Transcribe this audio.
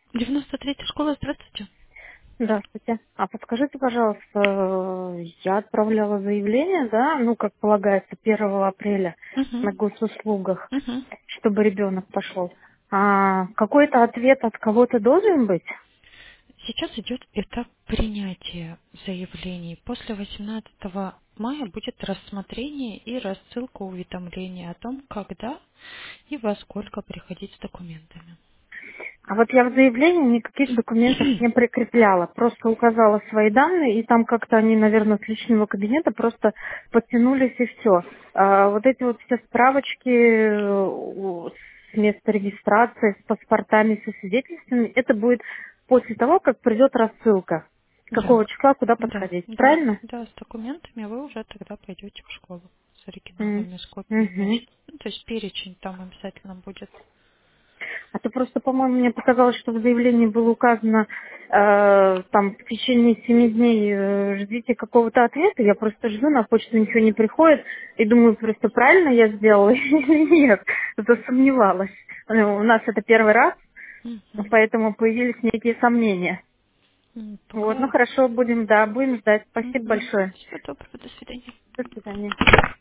93-я школа, здравствуйте. Здравствуйте. А подскажите, пожалуйста, я отправляла заявление, да, ну, как полагается, 1 апреля Угу. на госуслугах, Угу. чтобы ребенок пошел. А какой-то ответ от кого-то должен быть? Сейчас идет этап принятия заявлений. После 18 мая будет рассмотрение и рассылка уведомления о том, когда и во сколько приходить с документами. А вот я в заявлении никаких документов не прикрепляла, просто указала свои данные, и там как-то они, наверное, с личного кабинета просто подтянулись и все. Вот эти вот все справочки с места регистрации, с паспортами, со свидетельствами, это будет после того, как придет рассылка. С Да, какого числа куда да, подходить, да, правильно? да, с документами вы уже тогда пойдете в школу с М, оригиналами, с копиями. мгм. Ну, то есть перечень там обязательно будет. А то просто, по-моему, мне показалось, что в заявлении было указано, там, в течение 7 дней ждите какого-то ответа. Я просто жду, на почту ничего не приходит. И думаю, просто правильно я сделала или нет. Засомневалась. У нас это первый раз, Мгм. поэтому появились некие сомнения. Вот, ну Пока. хорошо, будем ждать. Спасибо большое. Всего доброго, до свидания. До свидания.